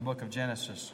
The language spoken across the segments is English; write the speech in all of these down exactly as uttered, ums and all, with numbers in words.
Book of Genesis.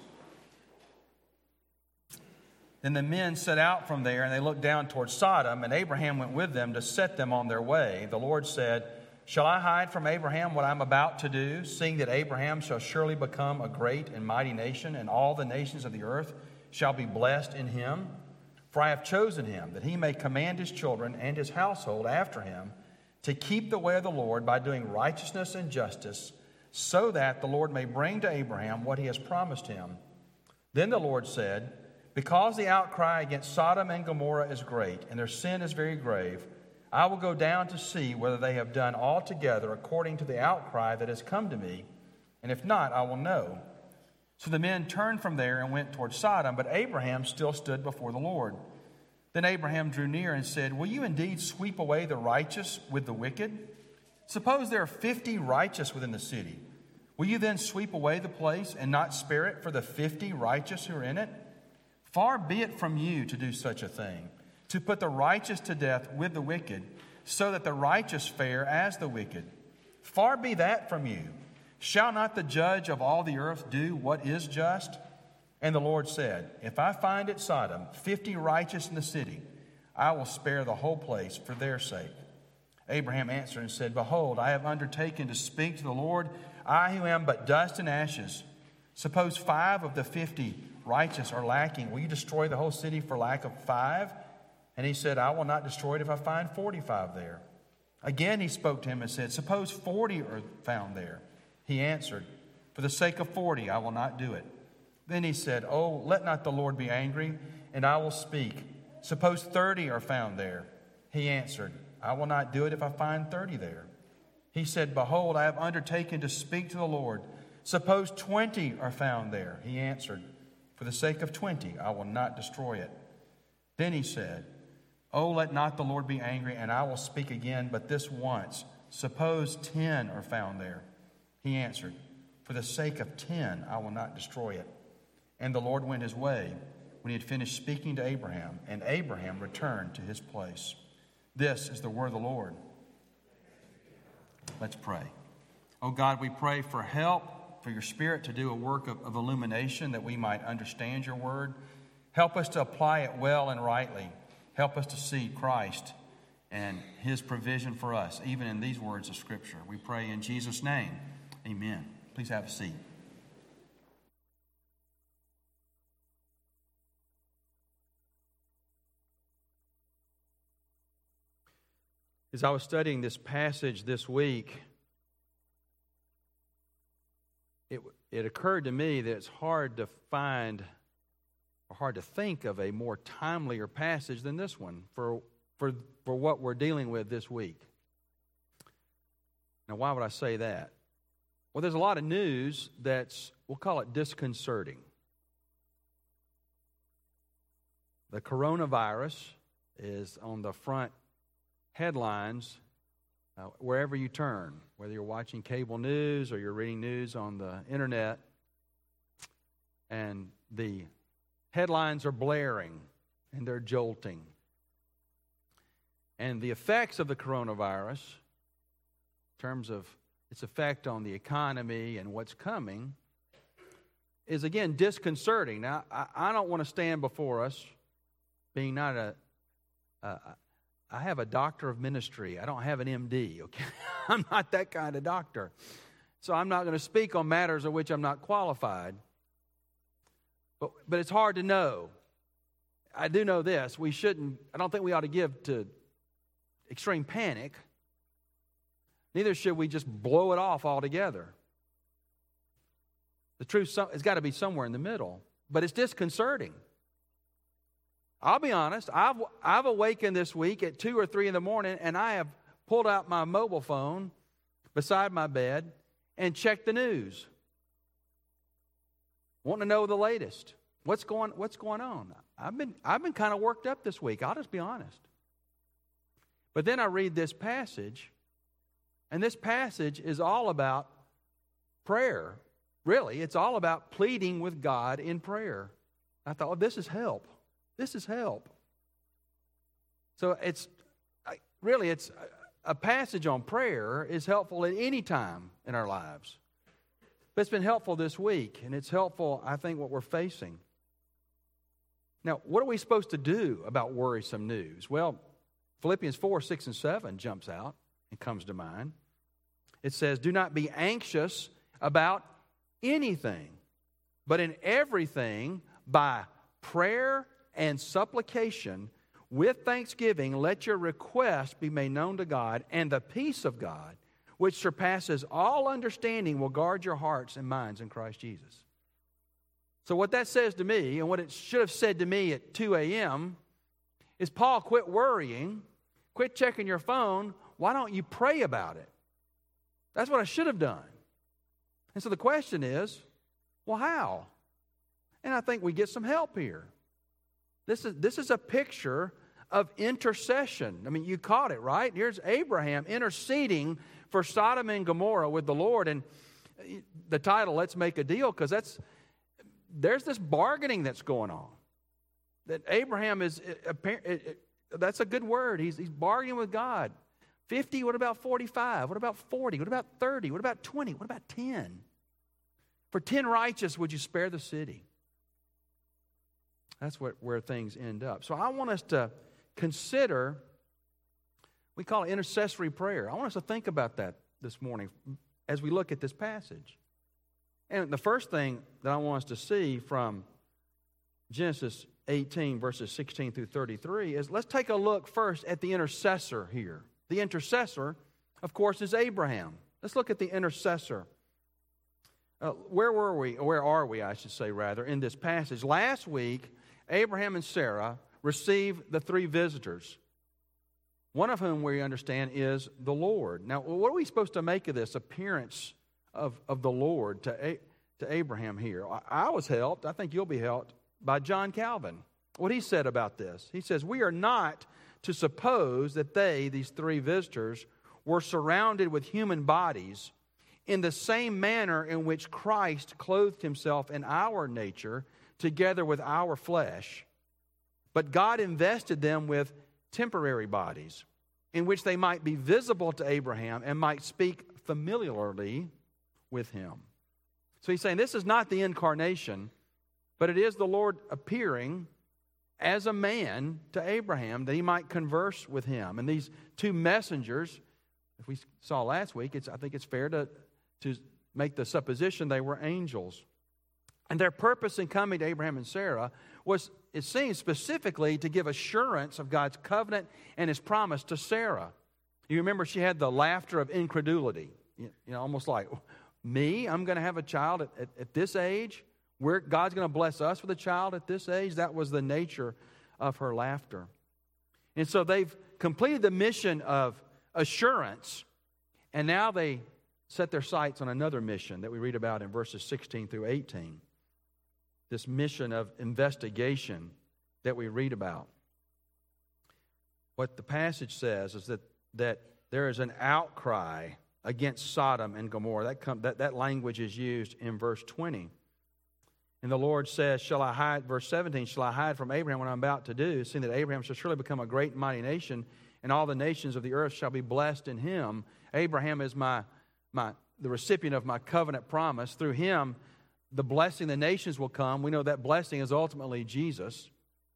Then the men set out from there, and they looked down toward Sodom, and Abraham went with them to set them on their way. The Lord said, "Shall I hide from Abraham what I am about to do, seeing that Abraham shall surely become a great and mighty nation, and all the nations of the earth shall be blessed in him? For I have chosen him, that he may command his children and his household after him to keep the way of the Lord by doing righteousness and justice, so that the Lord may bring to Abraham what he has promised him." Then the Lord said, "Because the outcry against Sodom and Gomorrah is great, and their sin is very grave, I will go down to see whether they have done altogether according to the outcry that has come to me, and if not, I will know." So the men turned from there and went toward Sodom, but Abraham still stood before the Lord. Then Abraham drew near and said, "Will you indeed sweep away the righteous with the wicked? Suppose there are fifty righteous within the city. Will you then sweep away the place and not spare it for the fifty righteous who are in it? Far be it from you to do such a thing, to put the righteous to death with the wicked, so that the righteous fare as the wicked. Far be that from you. Shall not the judge of all the earth do what is just?" And the Lord said, "If I find at Sodom fifty righteous in the city, I will spare the whole place for their sake." Abraham answered and said, "Behold, I have undertaken to speak to the Lord, I who am but dust and ashes. Suppose five of the fifty righteous are lacking. Will you destroy the whole city for lack of five?" And he said, "I will not destroy it if I find forty-five there." Again he spoke to him and said, "Suppose forty are found there." He answered, "For the sake of forty, I will not do it." Then he said, "Oh, let not the Lord be angry, and I will speak. Suppose thirty are found there." He answered, "I will not do it if I find thirty there." He said, "Behold, I have undertaken to speak to the Lord. Suppose twenty are found there." He answered, "For the sake of twenty, I will not destroy it." Then he said, "Oh, let not the Lord be angry, and I will speak again, but this once. Suppose ten are found there." He answered, "For the sake of ten, I will not destroy it." And the Lord went his way when he had finished speaking to Abraham, and Abraham returned to his place. This is the word of the Lord. Let's pray. Oh God, we pray for help, for your Spirit to do a work of, of illumination that we might understand your word. Help us to apply it well and rightly. Help us to see Christ and his provision for us, even in these words of Scripture. We pray in Jesus' name. Amen. Please have a seat. As I was studying this passage this week, it, it occurred to me that it's hard to find or hard to think of a more timelier passage than this one for, for, for what we're dealing with this week. Now, why would I say that? Well, there's a lot of news that's, we'll call it disconcerting. The coronavirus is on the front headlines uh, wherever you turn, whether you're watching cable news or you're reading news on the internet, and the headlines are blaring and they're jolting. And the effects of the coronavirus, in terms of its effect on the economy and what's coming, is again disconcerting. Now, I, I don't want to stand before us being not a, a I have a doctor of ministry. I don't have an M D, okay? I'm not that kind of doctor. So I'm not going to speak on matters of which I'm not qualified. But, but it's hard to know. I do know this. We shouldn't, I don't think we ought to give to extreme panic. Neither should we just blow it off altogether. The truth has got to be somewhere in the middle. But it's disconcerting. I'll be honest, I've, I've awakened this week at two or three in the morning, and I have pulled out my mobile phone beside my bed and checked the news. Want to know the latest. What's going, what's going on? I've been, I've been kind of worked up this week. I'll just be honest. But then I read this passage, and this passage is all about prayer. Really, it's all about pleading with God in prayer. I thought, oh, this is help. This is help. So it's really, it's a passage on prayer is helpful at any time in our lives. But it's been helpful this week, and it's helpful, I think, what we're facing. Now, what are we supposed to do about worrisome news? Well, Philippians four, six, and seven jumps out and comes to mind. It says, do not be anxious about anything, but in everything, by prayer and supplication, with thanksgiving, let your requests be made known to God, and the peace of God, which surpasses all understanding, will guard your hearts and minds in Christ Jesus. So what that says to me, and what it should have said to me at two a.m., is, Paul, quit worrying, quit checking your phone. Why don't you pray about it? That's what I should have done. And so the question is, well, how? And I think we get some help here. This is, this is a picture of intercession. I mean, you caught it, right? Here's Abraham interceding for Sodom and Gomorrah with the Lord. And the title, Let's Make a Deal, because that's there's this bargaining that's going on. That Abraham is, that's a good word. He's, he's bargaining with God. fifty, what about forty-five? What about forty? What about thirty? What about twenty? What about ten? For ten righteous, would you spare the city? That's what, where things end up. So I want us to consider, we call it intercessory prayer. I want us to think about that this morning as we look at this passage. And the first thing that I want us to see from Genesis eighteen, verses sixteen through thirty-three is, let's take a look first at the intercessor here. The intercessor, of course, is Abraham. Let's look at the intercessor. Uh, where were we, or where are we, I should say, rather, in this passage? Last week, Abraham and Sarah received the three visitors, one of whom we understand is the Lord. Now, what are we supposed to make of this appearance of, of the Lord to, A, to Abraham here? I, I was helped, I think you'll be helped, by John Calvin. What he said about this. He says, we are not to suppose that they, these three visitors, were surrounded with human bodies in the same manner in which Christ clothed himself in our nature together with our flesh. But God invested them with temporary bodies in which they might be visible to Abraham and might speak familiarly with him. So he's saying this is not the incarnation, but it is the Lord appearing as a man to Abraham that he might converse with him. And these two messengers, if we saw last week, it's, I think it's fair to, to make the supposition they were angels. And their purpose in coming to Abraham and Sarah was, it seems, specifically to give assurance of God's covenant and his promise to Sarah. You remember she had the laughter of incredulity. You know, almost like, me? I'm going to have a child at, at, at this age? We're, God's going to bless us with a child at this age? That was the nature of her laughter. And so they've completed the mission of assurance, and now they set their sights on another mission that we read about in verses sixteen through eighteen. This mission of investigation that we read about. What the passage says is that, that there is an outcry against Sodom and Gomorrah. That, come, that, that language is used in verse twenty. And the Lord says, shall I hide, verse seventeen, shall I hide from Abraham what I'm about to do, seeing that Abraham shall surely become a great and mighty nation, and all the nations of the earth shall be blessed in him. Abraham is my, my the recipient of my covenant promise. Through him, the blessing the nations will come. We know that blessing is ultimately Jesus.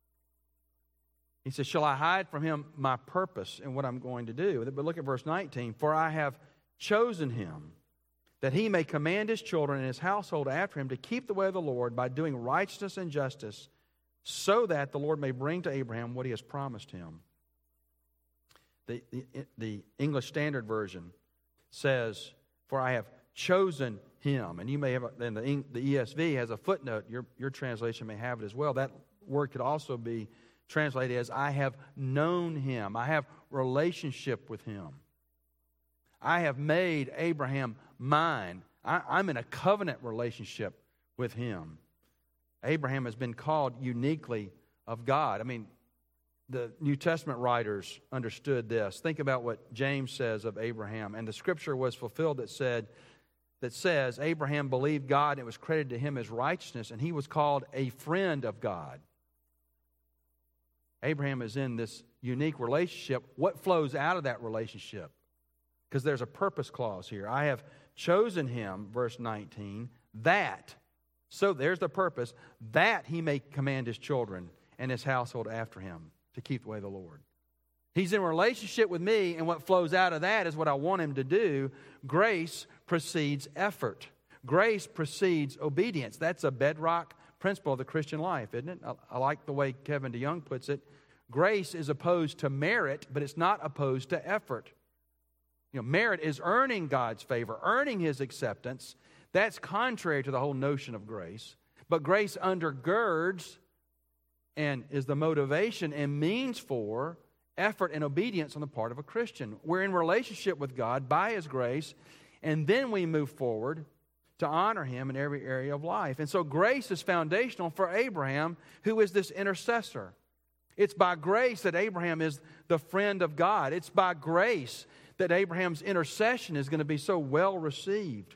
He says, shall I hide from him my purpose and what I'm going to do? But look at verse nineteen. For I have chosen him, that he may command his children and his household after him to keep the way of the Lord by doing righteousness and justice, so that the Lord may bring to Abraham what he has promised him. The, the, the English Standard Version says, for I have chosen him. And you may have, and the, the E S V has a footnote. Your, your translation may have it as well. That word could also be translated as, I have known him. I have relationship with him. I have made Abraham mine. I, I'm in a covenant relationship with him. Abraham has been called uniquely of God. I mean, the New Testament writers understood this. Think about what James says of Abraham. And the scripture was fulfilled that said, that says, Abraham believed God, and it was credited to him as righteousness, and he was called a friend of God. Abraham is in this unique relationship. What flows out of that relationship? Because there's a purpose clause here. I have chosen him, verse nineteen, that, so there's the purpose, that he may command his children and his household after him to keep the way of the Lord. He's in a relationship with me, and what flows out of that is what I want him to do. Grace precedes effort. Grace precedes obedience. That's a bedrock principle of the Christian life, isn't it? I, I like the way Kevin DeYoung puts it. Grace is opposed to merit, but it's not opposed to effort. You know, merit is earning God's favor, earning his acceptance. That's contrary to the whole notion of grace. But grace undergirds and is the motivation and means for effort and obedience on the part of a Christian. We're in relationship with God by his grace, and then we move forward to honor him in every area of life. And so grace is foundational for Abraham, who is this intercessor. It's by grace that Abraham is the friend of God. It's by grace that Abraham's intercession is going to be so well received.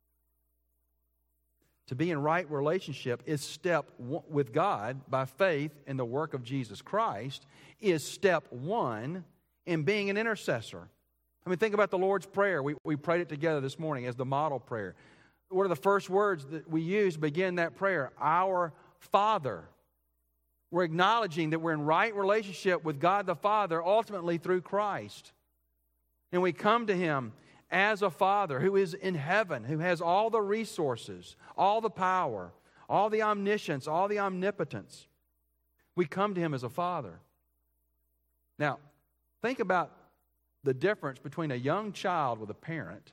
To be in right relationship is step one with God by faith in the work of Jesus Christ, is step one in being an intercessor. I mean, think about the Lord's Prayer. We, we prayed it together this morning as the model prayer. What are the first words that we use to begin that prayer? Our Father. We're acknowledging that we're in right relationship with God the Father, ultimately through Christ. And we come to him as a Father who is in heaven, who has all the resources, all the power, all the omniscience, all the omnipotence. We come to him as a Father. Now, think about the difference between a young child with a parent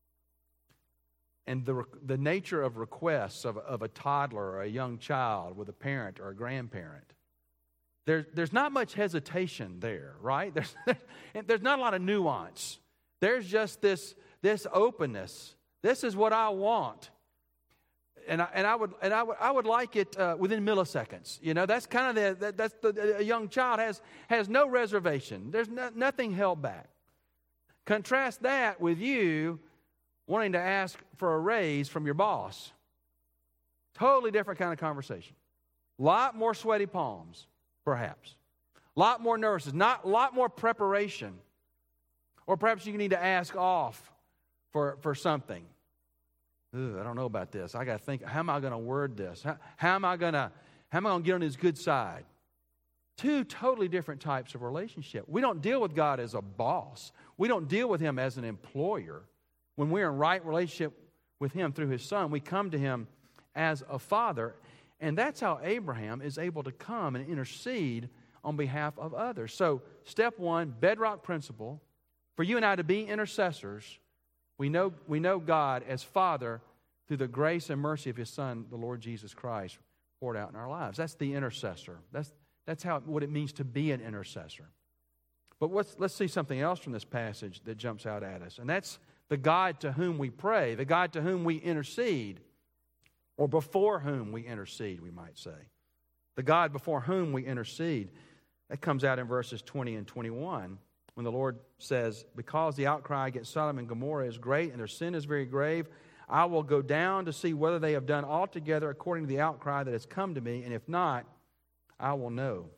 and the, the nature of requests of, of a toddler or a young child with a parent or a grandparent. There, there's not much hesitation there, right? There's, there's not a lot of nuance. There's just this, this openness. This is what I want. And I, and I would and I would I would like it uh, within milliseconds. You know, that's kind of the that, that's the a young child has has no reservation. There's no, nothing held back. Contrast that with you wanting to ask for a raise from your boss. Totally different kind of conversation. A lot more sweaty palms, perhaps. A lot more nervousness. Not a lot more preparation. Or perhaps you need to ask off for for something. Ugh, I don't know about this. I got to think, how am I going to word this? How, how am I going to how am I going to get on his good side? Two totally different types of relationship. We don't deal with God as a boss. We don't deal with him as an employer. When we're in right relationship with him through his Son, we come to him as a Father. And that's how Abraham is able to come and intercede on behalf of others. So, step one, bedrock principle, for you and I to be intercessors. We know, we know God as Father through the grace and mercy of his Son, the Lord Jesus Christ, poured out in our lives. That's the intercessor. That's, that's how what it means to be an intercessor. But let's, let's see something else from this passage that jumps out at us. And that's the God to whom we pray, the God to whom we intercede, or before whom we intercede, we might say. The God before whom we intercede. That comes out in verses twenty and twenty-one. When the Lord says, because the outcry against Sodom and Gomorrah is great and their sin is very grave, I will go down to see whether they have done altogether according to the outcry that has come to me, and if not, I will know.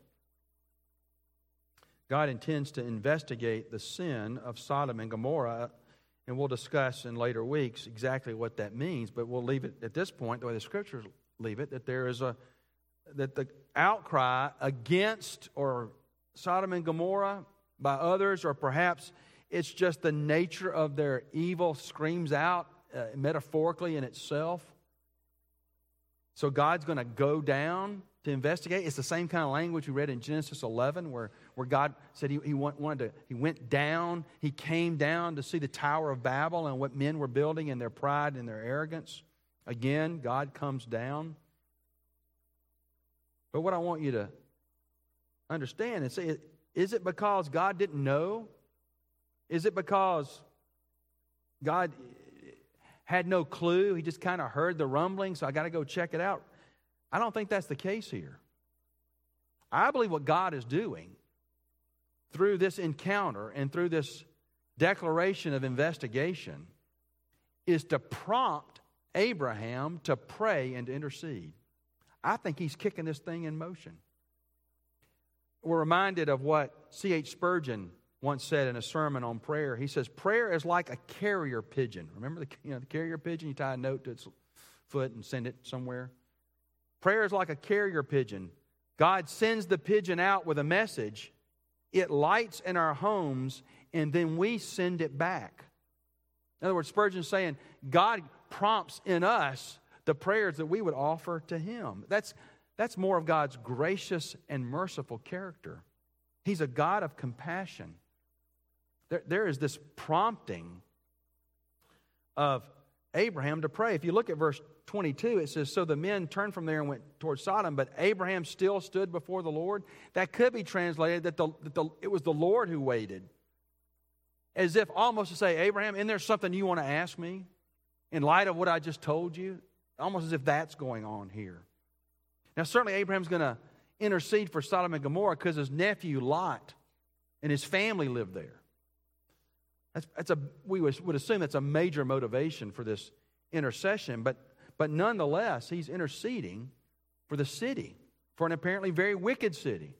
God intends to investigate the sin of Sodom and Gomorrah, and we'll discuss in later weeks exactly what that means, but we'll leave it at this point, the way the Scriptures leave it, that there is a, that the outcry against or Sodom and Gomorrah by others, or perhaps it's just the nature of their evil screams out uh, metaphorically in itself. So God's going to go down to investigate. It's the same kind of language we read in Genesis eleven, where, where God said he, he wanted to, he went down, he came down to see the Tower of Babel and what men were building in their pride and their arrogance. Again, God comes down. But what I want you to understand is, say, is it because God didn't know? Is it because God had no clue? He just kind of heard the rumbling, so I got to go check it out. I don't think that's the case here. I believe what God is doing through this encounter and through this declaration of investigation is to prompt Abraham to pray and to intercede. I think he's kicking this thing in motion. We're reminded of what C H Spurgeon once said in a sermon on prayer. He says, prayer is like a carrier pigeon. Remember the, you know, the carrier pigeon? You tie a note to its foot and send it somewhere. Prayer is like a carrier pigeon. God sends the pigeon out with a message. It lights in our homes, and then we send it back. In other words, Spurgeon's saying, God prompts in us the prayers that we would offer to Him. That's, that's more of God's gracious and merciful character. He's a God of compassion. There, there is this prompting of Abraham to pray. If you look at verse twenty-two, it says, so the men turned from there and went toward Sodom, but Abraham still stood before the Lord. That could be translated that, the, that the, it was the Lord who waited. As if almost to say, Abraham, isn't there something you want to ask me in light of what I just told you? Almost as if that's going on here. Now certainly Abraham's going to intercede for Sodom and Gomorrah because his nephew Lot and his family lived there. That's, that's a, we would assume that's a major motivation for this intercession, but, but nonetheless, he's interceding for the city, for an apparently very wicked city.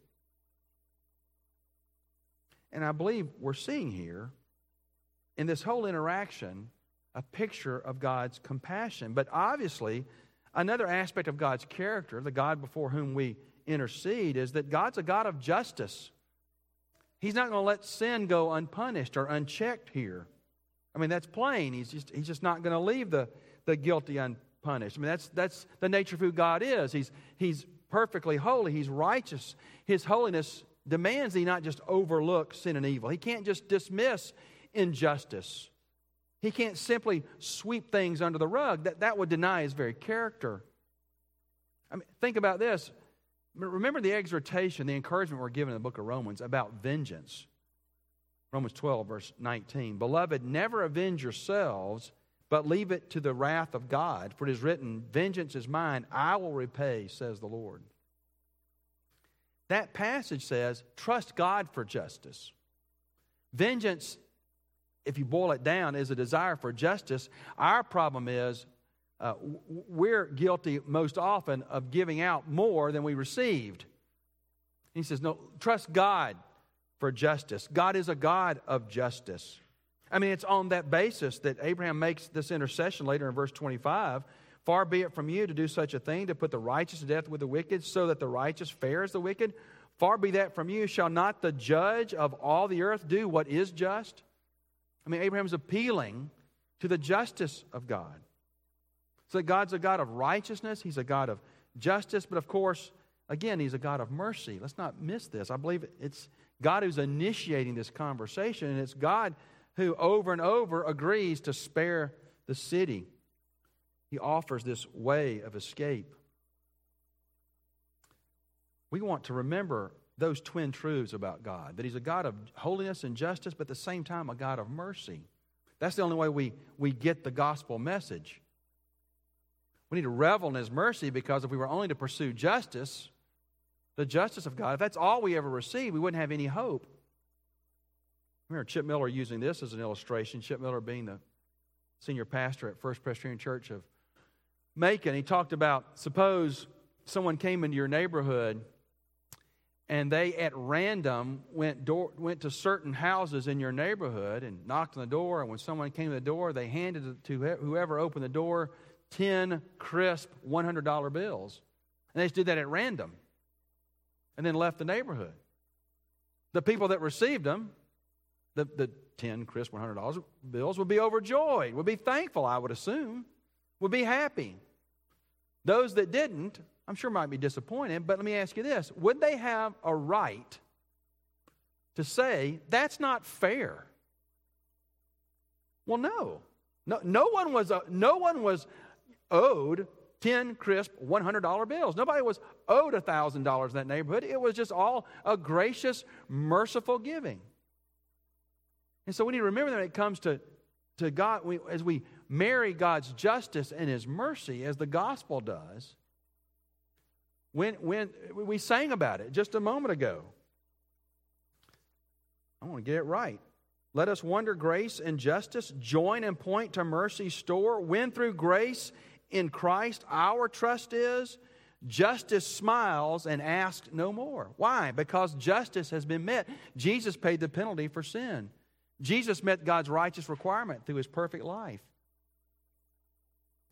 And I believe we're seeing here, in this whole interaction, a picture of God's compassion. But obviously, another aspect of God's character, the God before whom we intercede, is that God's a God of justice. He's not going to let sin go unpunished or unchecked here. I mean, that's plain. He's just, he's just not going to leave the, the guilty unpunished. I mean, that's, that's the nature of who God is. He's, he's perfectly holy. He's righteous. His holiness demands that He not just overlook sin and evil. He can't just dismiss injustice. He can't simply sweep things under the rug. That, that would deny His very character. I mean, think about this. Remember the exhortation, the encouragement we're given in the book of Romans about vengeance. Romans twelve, verse nineteen. Beloved, never avenge yourselves, but leave it to the wrath of God. For it is written, vengeance is mine, I will repay, says the Lord. That passage says, trust God for justice. Vengeance, if you boil it down, is a desire for justice. Our problem is, Uh, we're guilty most often of giving out more than we received. He says, no, trust God for justice. God is a God of justice. I mean, it's on that basis that Abraham makes this intercession later in verse twenty-five. Far be it from you to do such a thing, to put the righteous to death with the wicked, so that the righteous fares the wicked. Far be that from you. Shall not the judge of all the earth do what is just? I mean, Abraham's appealing to the justice of God. So God's a God of righteousness. He's a God of justice. But of course, again, He's a God of mercy. Let's not miss this. I believe it's God who's initiating this conversation. And it's God who over and over agrees to spare the city. He offers this way of escape. We want to remember those twin truths about God. That He's a God of holiness and justice, but at the same time a God of mercy. That's the only way we, we get the gospel message. We need to revel in His mercy, because if we were only to pursue justice, the justice of God, if that's all we ever received, we wouldn't have any hope. I remember Chip Miller using this as an illustration. Chip Miller being the senior pastor at First Presbyterian Church of Macon. He talked about, suppose someone came into your neighborhood and they at random went door, went to certain houses in your neighborhood and knocked on the door, and when someone came to the door, they handed it to whoever opened the door ten crisp one hundred dollar bills. And they just did that at random and then left the neighborhood. The people that received them, the, the ten crisp one hundred dollar bills, would be overjoyed, would be thankful, I would assume, would be happy. Those that didn't, I'm sure might be disappointed, but let me ask you this. Would they have a right to say, that's not fair? Well, no. No, no one was, uh, no one was owed ten crisp one hundred dollar bills. Nobody was owed one thousand dollars in that neighborhood. It was just all a gracious, merciful giving. And so we need to remember that when it comes to, to God, we, as we marry God's justice and His mercy, as the gospel does, when, when we sang about it just a moment ago. I want to get it right. Let us wonder grace and justice, join and point to mercy's store, when through grace in Christ our trust is, justice smiles and asks no more. Why? Because justice has been met. Jesus paid the penalty for sin. Jesus met God's righteous requirement through His perfect life.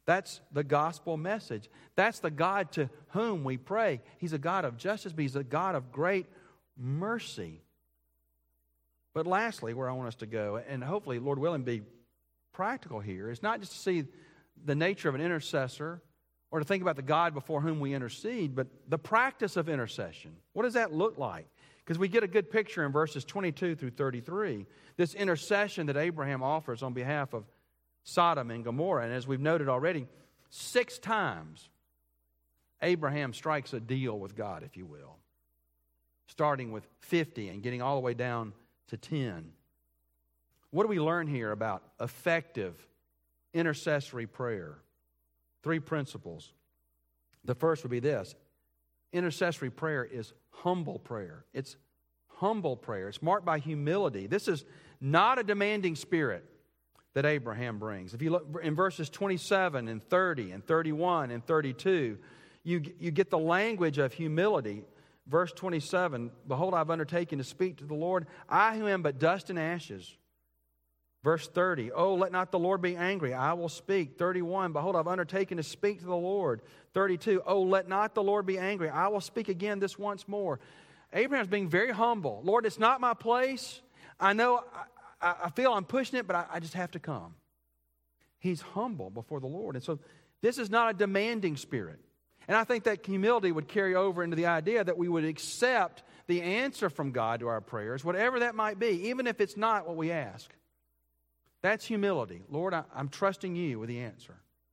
That's the gospel message. That's the God to whom we pray. He's a God of justice, but He's a God of great mercy. But lastly, where I want us to go, and hopefully, Lord willing, be practical here, is not just to see the nature of an intercessor or to think about the God before whom we intercede, but the practice of intercession. What does that look like? Because we get a good picture in verses twenty-two through thirty-three, this intercession that Abraham offers on behalf of Sodom and Gomorrah. And as we've noted already, six times Abraham strikes a deal with God, if you will, starting with fifty and getting all the way down to ten. What do we learn here about effective intercessory prayer? Three principles. The first would be this. Intercessory prayer is humble prayer. It's humble prayer. It's marked by humility. This is not a demanding spirit that Abraham brings. If you look in verses twenty-seven and thirty and thirty-one and thirty-two, you, you get the language of humility. Verse twenty-seven, behold, I've undertaken to speak to the Lord, I who am but dust and ashes. Verse thirty, oh, let not the Lord be angry, I will speak. thirty-one, behold, I've undertaken to speak to the Lord. thirty-two, oh, let not the Lord be angry, I will speak again this once more. Abraham's being very humble. Lord, it's not my place. I know, I, I feel I'm pushing it, but I, I just have to come. He's humble before the Lord. And so this is not a demanding spirit. And I think that humility would carry over into the idea that we would accept the answer from God to our prayers, whatever that might be, even if it's not what we ask. That's humility. Lord, I, I'm trusting you with the answer.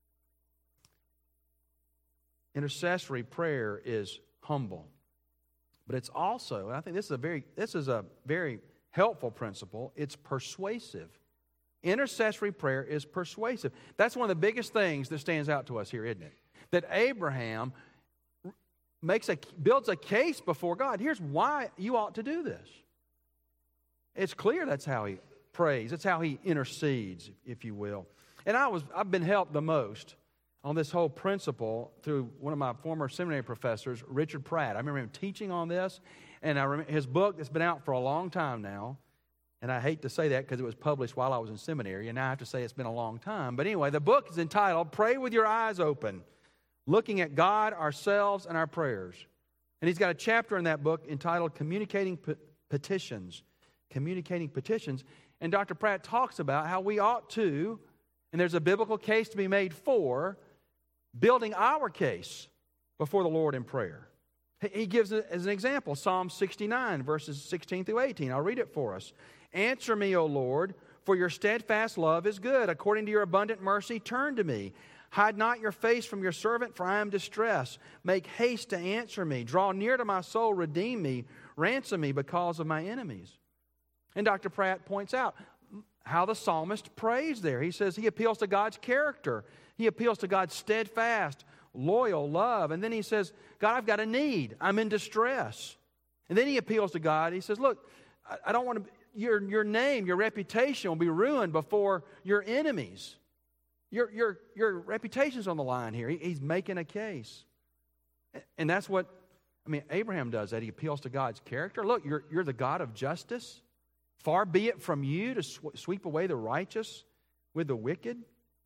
Intercessory prayer is humble. But it's also, and I think this is a very, this is a very helpful principle, it's persuasive. Intercessory prayer is persuasive. That's one of the biggest things that stands out to us here, isn't it? That Abraham makes a, builds a case before God. Here's why you ought to do this. It's clear that's how he prays. It's how he intercedes, if you will. And I was, I've been helped the most on this whole principle through one of my former seminary professors, Richard Pratt. I remember him teaching on this, and I remember his book that's been out for a long time now. And I hate to say that because it was published while I was in seminary, and now I have to say it's been a long time. But anyway, the book is entitled, Pray with Your Eyes Open, Looking at God, Ourselves, and Our Prayers. And he's got a chapter in that book entitled Communicating P- Petitions. Communicating Petitions. And Doctor Pratt talks about how we ought to, and there's a biblical case to be made for, building our case before the Lord in prayer. He gives it as an example, Psalm sixty-nine, verses sixteen through eighteen. I'll read it for us. Answer me, O Lord, for your steadfast love is good. According to your abundant mercy, turn to me. Hide not your face from your servant, for I am distressed. Make haste to answer me. Draw near to my soul, redeem me. Ransom me because of my enemies. And Doctor Pratt points out how the psalmist prays there. He says he appeals to God's character. He appeals to God's steadfast, loyal love. And then he says, God, I've got a need. I'm in distress. And then he appeals to God. He says, look, I, I don't want to, your, your name, your reputation will be ruined before your enemies. Your, your, your reputation's on the line here. He, he's making a case. And that's what, I mean, Abraham does that. He appeals to God's character. Look, you're, you're the God of justice. Far be it from you to sw- sweep away the righteous with the wicked.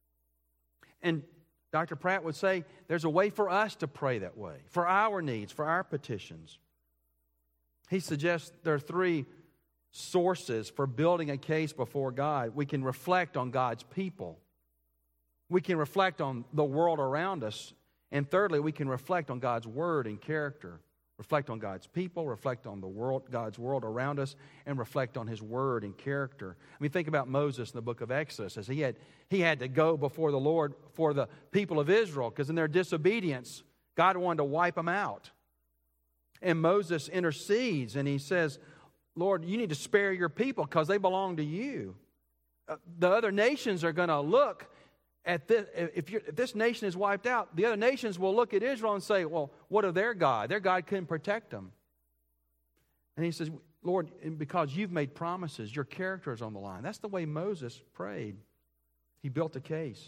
And Doctor Pratt would say there's a way for us to pray that way, for our needs, for our petitions. He suggests there are three sources for building a case before God. We can reflect on God's people. We can reflect on the world around us. And thirdly, we can reflect on God's word and character. Reflect on God's people, reflect on the world, God's world around us, and reflect on His word and character. I mean, think about Moses in the book of Exodus, as he had, he had to go before the Lord for the people of Israel, because in their disobedience, God wanted to wipe them out. And Moses intercedes, and he says, Lord, you need to spare your people because they belong to you. Uh, the other nations are going to look at this, if, if this nation is wiped out, the other nations will look at Israel and say, well, what of their God? Their God couldn't protect them. And he says, Lord, because you've made promises, your character is on the line. That's the way Moses prayed. He built a case.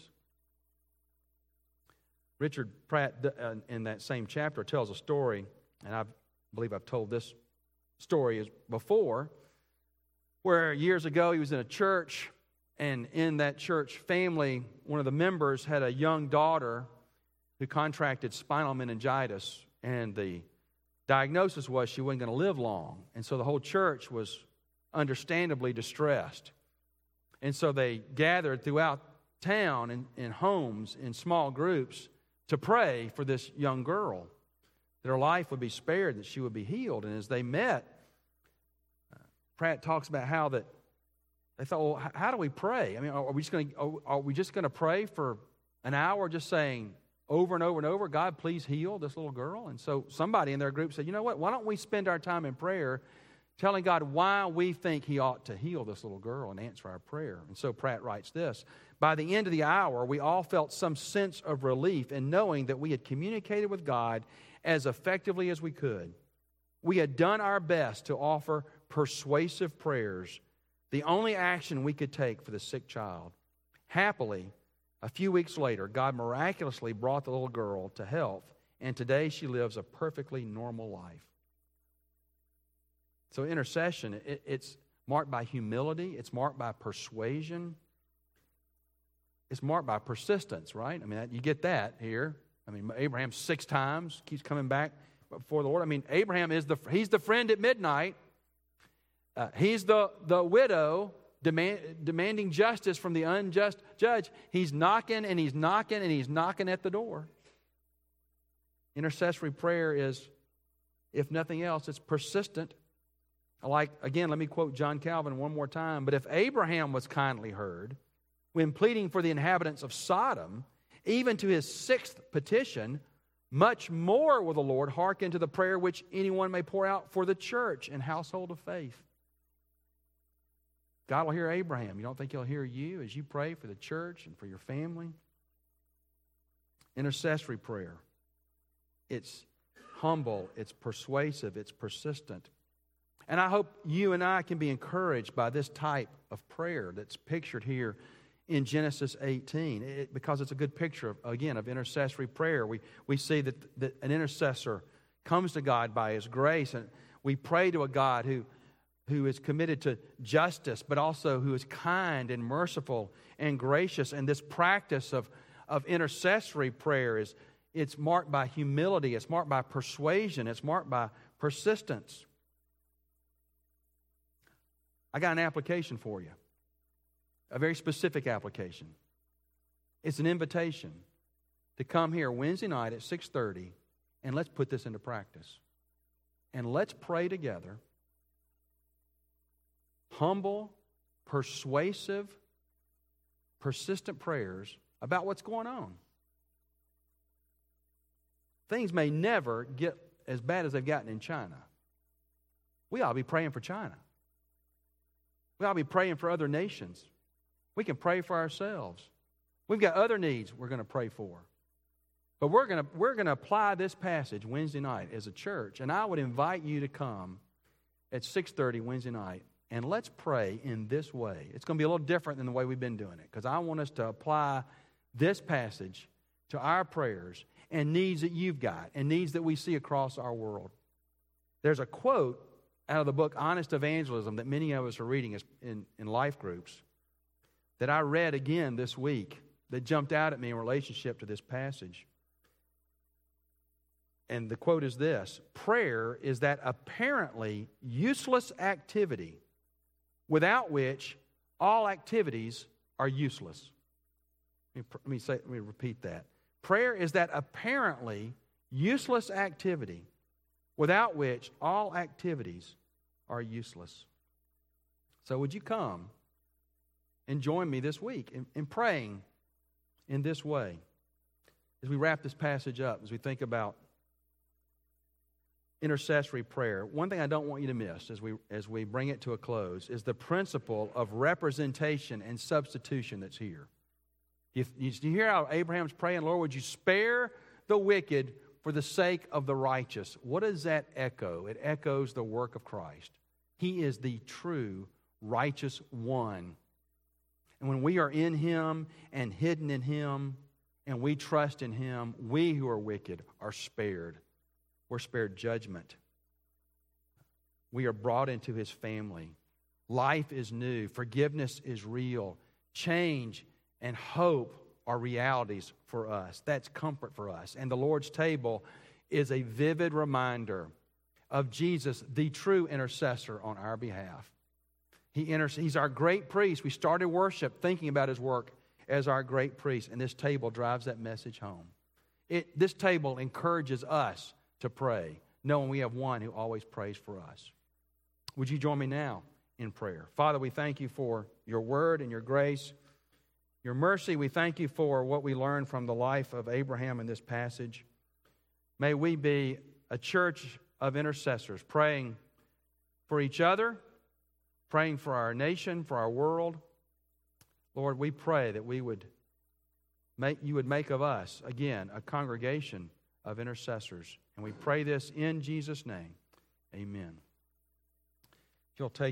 Richard Pratt, in that same chapter, tells a story, and I believe I've told this story before, where years ago he was in a church, And in that church family, one of the members had a young daughter who contracted spinal meningitis, and the diagnosis was she wasn't going to live long. And so the whole church was understandably distressed. And so they gathered throughout town in, in homes, in small groups, to pray for this young girl, that her life would be spared, that she would be healed. And as they met, uh, Pratt talks about how that they thought, well, how do we pray? I mean, are we just going to are we just going to pray for an hour, just saying over and over and over, God, please heal this little girl? And so somebody in their group said, you know what? Why don't we spend our time in prayer, telling God why we think He ought to heal this little girl and answer our prayer? And so Pratt writes this: by the end of the hour, we all felt some sense of relief in knowing that we had communicated with God as effectively as we could. We had done our best to offer persuasive prayers, the only action we could take for the sick child. Happily, a few weeks later, God miraculously brought the little girl to health, and today she lives a perfectly normal life. So intercession, it, it's marked by humility, it's marked by persuasion, it's marked by persistence, right? I mean, you get that here. I mean, Abraham six times keeps coming back before the Lord. I mean, Abraham is the he's the friend at midnight. Uh, he's the, the widow demand, demanding justice from the unjust judge. He's knocking and he's knocking and he's knocking at the door. Intercessory prayer is, if nothing else, it's persistent. I like, again, let me quote John Calvin one more time. But if Abraham was kindly heard when pleading for the inhabitants of Sodom, even to his sixth petition, much more will the Lord hearken to the prayer which anyone may pour out for the church and household of faith. God will hear Abraham. You don't think He'll hear you as you pray for the church and for your family? Intercessory prayer. It's humble, it's persuasive, it's persistent. And I hope you and I can be encouraged by this type of prayer that's pictured here in Genesis eighteen, it, because it's a good picture, of, again, of intercessory prayer. We, we see that, that an intercessor comes to God by His grace, and we pray to a God who, who is committed to justice, but also who is kind and merciful and gracious. And this practice of, of intercessory prayer is it's marked by humility, it's marked by persuasion, it's marked by persistence. I got an application for you. A very specific application. It's an invitation to come here Wednesday night at six thirty, and let's put this into practice. And let's pray together. Humble, persuasive, persistent prayers about what's going on. Things may never get as bad as they've gotten in China. We ought to be praying for China. We ought to be praying for other nations. We can pray for ourselves. We've got other needs we're going to pray for. But we're going to, we're going to apply this passage Wednesday night as a church. And I would invite you to come at six thirty Wednesday night, and let's pray in this way. It's going to be a little different than the way we've been doing it, because I want us to apply this passage to our prayers and needs that you've got and needs that we see across our world. There's a quote out of the book Honest Evangelism that many of us are reading in, in life groups that I read again this week that jumped out at me in relationship to this passage. And the quote is this: prayer is that apparently useless activity without which all activities are useless. Let me, let me say, let me repeat that. Prayer is that apparently useless activity without which all activities are useless. So would you come and join me this week in, in praying in this way as we wrap this passage up, as we think about intercessory prayer? One thing I don't want you to miss as we as we bring it to a close is the principle of representation and substitution that's here. You, you hear how Abraham's praying, Lord, would you spare the wicked for the sake of the righteous? What does that echo? It echoes the work of Christ. He is the true righteous one. And when we are in Him and hidden in Him and we trust in Him, we who are wicked are spared. We're spared judgment. We are brought into His family. Life is new. Forgiveness is real. change and hope are realities for us. That's comfort for us. And the Lord's table is a vivid reminder of Jesus, the true intercessor on our behalf. He inter- He's our great priest. We started worship thinking about His work as our great priest, and this table drives that message home. It, this table encourages us to pray, knowing we have one who always prays for us. Would you join me now in prayer? Father, we thank you for your word and your grace, your mercy. We thank you for what we learned from the life of Abraham in this passage. May we be a church of intercessors, praying for each other, praying for our nation, for our world. Lord, we pray that we would make, you would make of us, again, a congregation of intercessors. And we pray this in Jesus' name. Amen. If you'll take